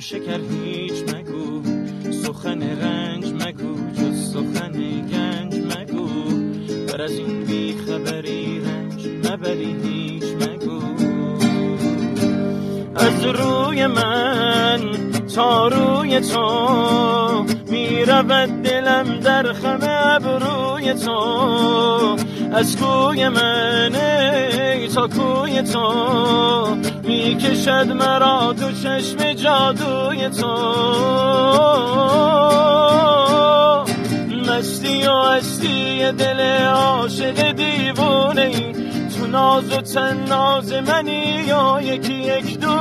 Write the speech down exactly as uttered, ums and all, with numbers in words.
شکر هیچ مگو، سخن رنج مگو، جز سخن گنج مگو. بر از این بی خبری رنج مبری هیچ مگو. از روی من تا روی تو می رود دلم در خم ابروی تو. از کوی من ای تا کوی تو می کشد مرا دو چشم جادوی تو. مستی و هستی دل عاشق دیوانه ای، تو ناز و تن ناز منی یا یکی یک دو